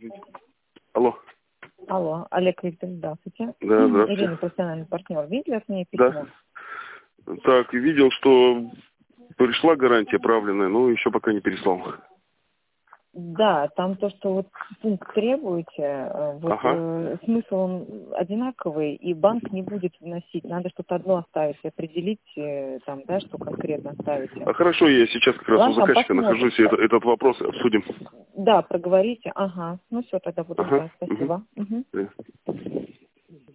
Алло. Алло, Олег Викторович, здравствуйте. Да, здравствуйте. Ирина, профессиональный партнер. Видели от меня письмо? Да. Так, видел, что пришла гарантия правленная, но еще пока не переслал. Да, там то, что вот пункт требуете, смысл он одинаковый, и банк не будет вносить. Надо что-то одно оставить, определить, там, да, что конкретно ставите. Хорошо, я сейчас как раз у заказчика посмотрим. нахожусь, и этот вопрос обсудим. Да, проговорите. Ага. Ну все, тогда буду ждать. Спасибо. Да.